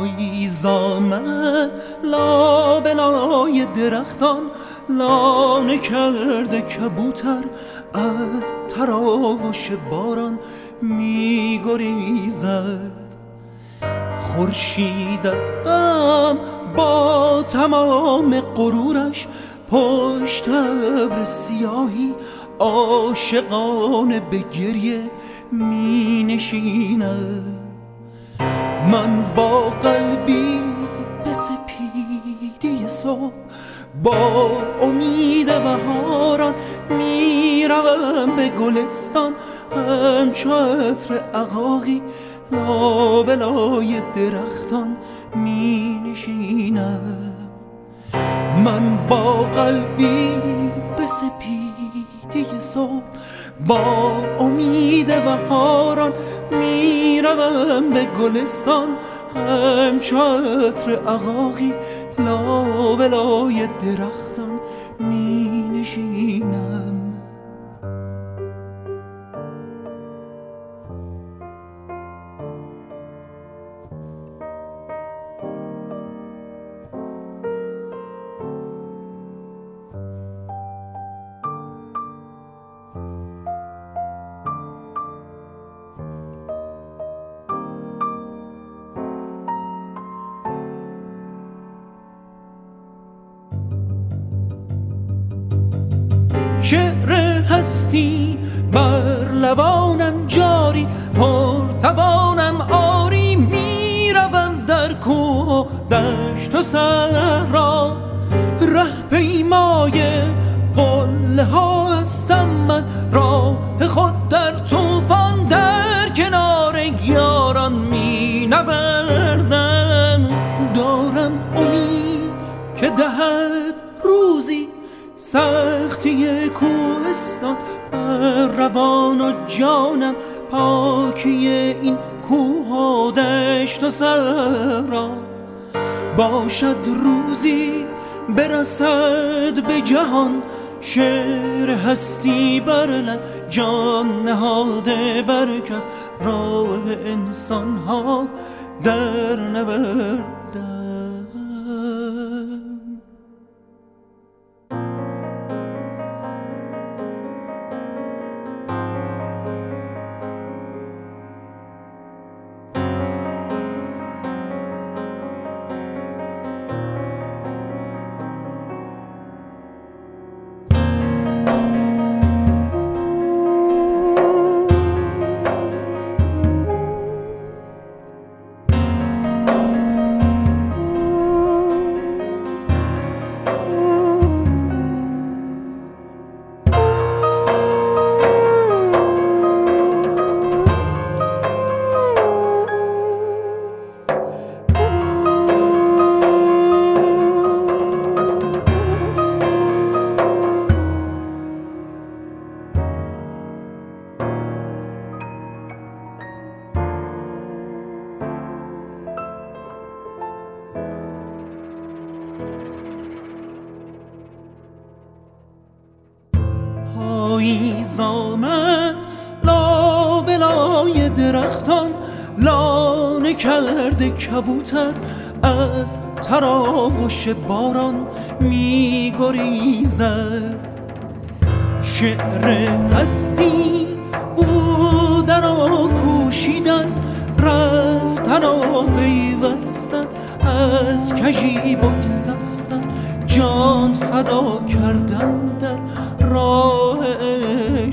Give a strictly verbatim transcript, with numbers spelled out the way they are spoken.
پاییز آمد لابلای درختان، لانه کرده کبوتر از تراوش باران می گریزد. خورشید از غم با تمام غرورش پشت ابر سیاهی عاشقانه به گریه می نشیند. من با قلبی به سپیدی صبح با امید بهاران می روم به گلستان، همچو عطر عقاقی لابلای درختان می نشینم. من با قلبی به سپیدی صبح با امید بهاران می روم به گلستان، همچو عطر عقاقی لابلای درختان می نشینم. شعر هستی بر لبانم جاری، پرتوانم آری، میروم در کوه و دشت و صحرا. ره پیمای قله ها هستم من، راه خود در طوفان در کنار یاران می نوردم. دارم امید که دهد روزی سختی کوهستان بر روان و جانم، پاکی این کوه و دشت و صحرا. باشد روزی برسد به جهان شعر هستی بر لب، جان نهاده بر کف راه انسان ها در نوردم. پاییز آمد لابلای درختان، لانه کرده کبوتر از تراوش باران می گریزد. شعر هستی بودن و کوشیدن، رفتن و پیوستن، از کژی بگسستن، جان فدا کردن در راه